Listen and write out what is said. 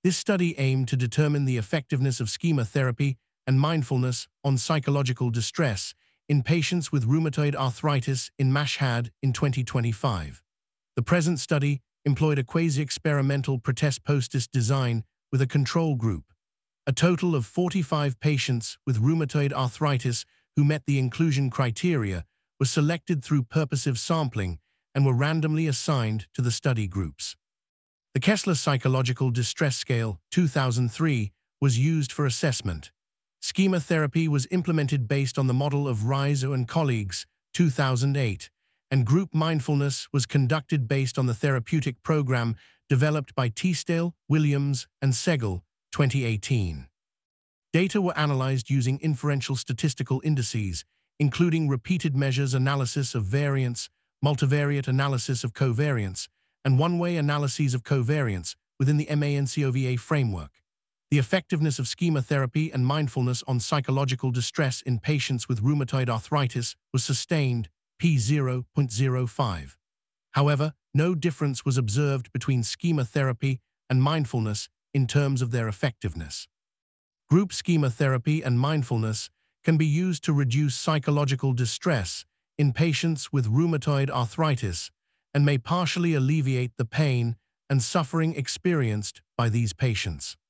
This study aimed to determine the effectiveness of schema therapy and mindfulness on psychological distress in patients with rheumatoid arthritis in Mashhad in 2025. The present study employed a quasi-experimental pretest-post design with a control group. A total of 45 patients with rheumatoid arthritis who met the inclusion criteria were selected through purposive sampling and were randomly assigned to the study groups. The Kessler Psychological Distress Scale 2003 was used for assessment. Schema therapy was implemented based on the model of Rizzo and colleagues 2008, and group mindfulness was conducted based on the therapeutic program developed by Teasdale, Williams, and Segel 2018. Data were analyzed using inferential statistical indices, including repeated measures analysis of variance, multivariate analysis of covariance, and one-way analyses of covariance within the MANCOVA framework. The effectiveness of schema therapy and mindfulness on psychological distress in patients with rheumatoid arthritis was sustained, p 0.05. However, no difference was observed between schema therapy and mindfulness in terms of their effectiveness. Group schema therapy and mindfulness can be used to reduce psychological distress in patients with rheumatoid arthritis and may partially alleviate the pain and suffering experienced by these patients.